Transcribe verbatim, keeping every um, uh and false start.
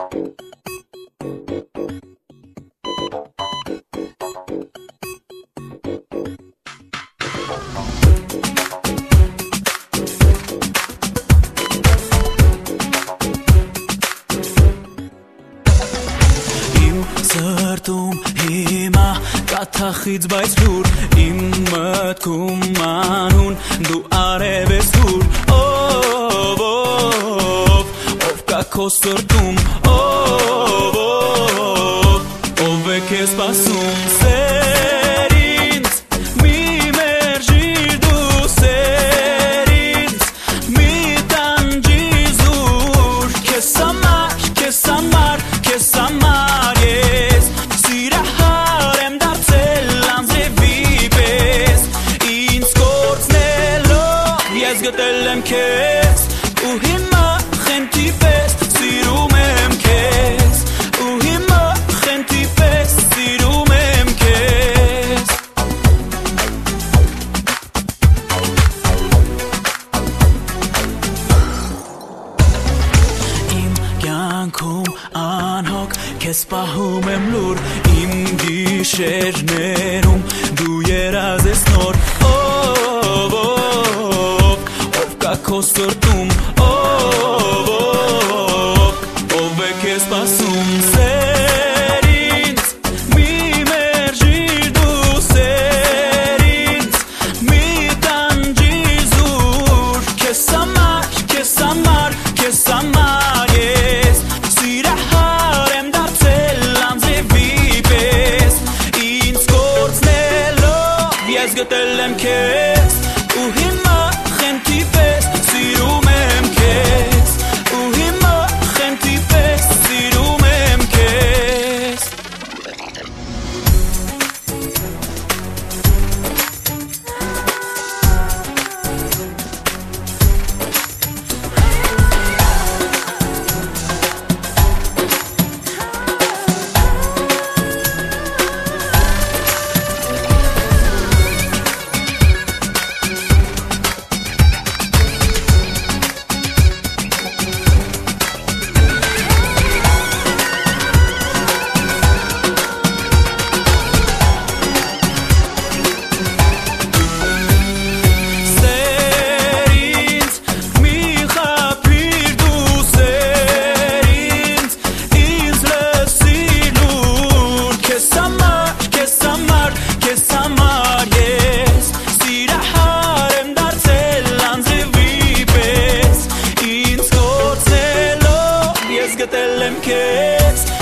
Սրտում հիմա կաթախից բայց լուր իմ մտքում անուն դու արև ես լուր ով ով ով կա քո սրտում ով ով ով է քեզ սպասում սեր ինձ մի մերժիր դու սեր ինձ մի տանջի զուր քեզ համար քեզ համար քեզ համար Գտել եմ քեզ ու հիմա խենթի պես սիրում եմ քեզ ու հիմա խենթի պես սիրում եմ քեզ Իմ կյանքում անհոգ քեզ պահում եմ լուր իմ գիշերներում դու երազ ես նոր ով Քո սրտում ով ով ով է քեզ սպասում սեր ինձ մի մերժիր դու սեր ինձ մի տանջի զուր քեզ համար քեզ համար քեզ համար ես սիրահար եմ դարձել անձրևի պես ինձ կորցնելով ես գտել եմ քեզ ու հիմա խենթի պես Սիրում եմ քեզ ու հիմա խենթի պես սիրում եմ քեզ Գտել եմ քեզ